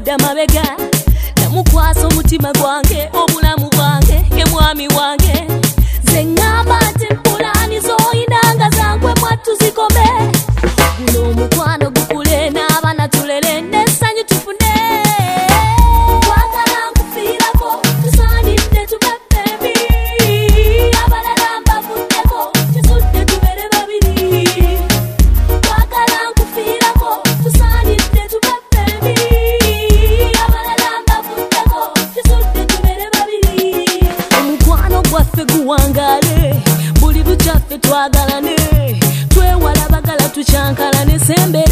kudda mabega namukwasa omutima gwange obulamu bwange ye mwami wange ze ngamba nti mpulani zoyinanga zangwe mwattu zikome guno omukwano gukule n'abaana tulere n'essanyu tufune twagala nkufiirako tusaanidde tubafebi abalala mbavuddeko kisudde tubere babiri twagala nkufiirako tusaanidde tubafebi abalala mbavuddeko kisudde tubere babiri omukwano gwaffe guwangale buli bukyaffe twagalane twewala bagala tucyankalane sembe